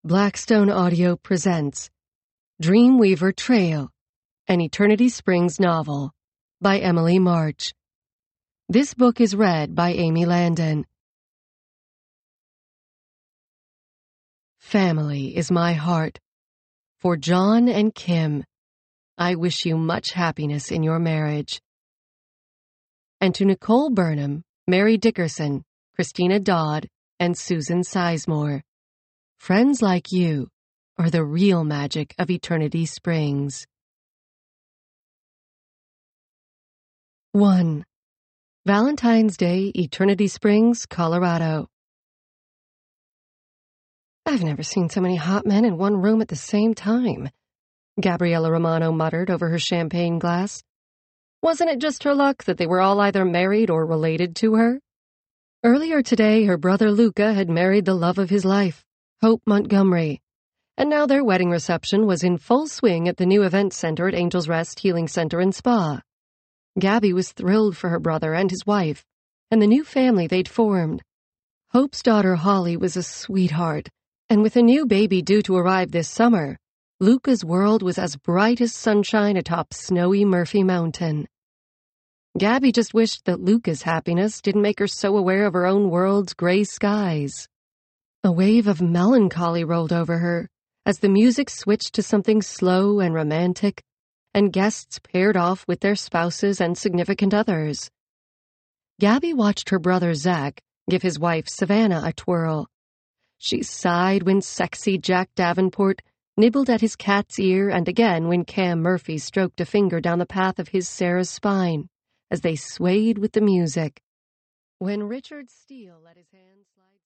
Blackstone Audio presents Dreamweaver Trail, an Eternity Springs novel by Emily March. This book is read by Amy Landon. Family is my heart. For John and Kim, I wish you much happiness in your marriage. And to Nicole Burnham, Mary Dickerson, Christina Dodd, and Susan Sizemore, friends like you are the real magic of Eternity Springs. 1. Valentine's Day, Eternity Springs, Colorado. I've never seen so many hot men in one room at the same time, Gabriella Romano muttered over her champagne glass. Wasn't it just her luck that they were all either married or related to her? Earlier today, her brother Luca had married the love of his life, Hope Montgomery, and now their wedding reception was in full swing at the new event center at Angel's Rest Healing Center and Spa. Gabby was thrilled for her brother and his wife, and the new family they'd formed. Hope's daughter Holly was a sweetheart, and with a new baby due to arrive this summer, Luca's world was as bright as sunshine atop snowy Murphy Mountain. Gabby just wished that Luca's happiness didn't make her so aware of her own world's gray skies. A wave of melancholy rolled over her as the music switched to something slow and romantic, and guests paired off with their spouses and significant others. Gabby watched her brother Zach give his wife Savannah a twirl. She sighed when sexy Jack Davenport nibbled at his cat's ear, and again when Cam Murphy stroked a finger down the path of his Sarah's spine as they swayed with the music. When Richard Steele let his hand slide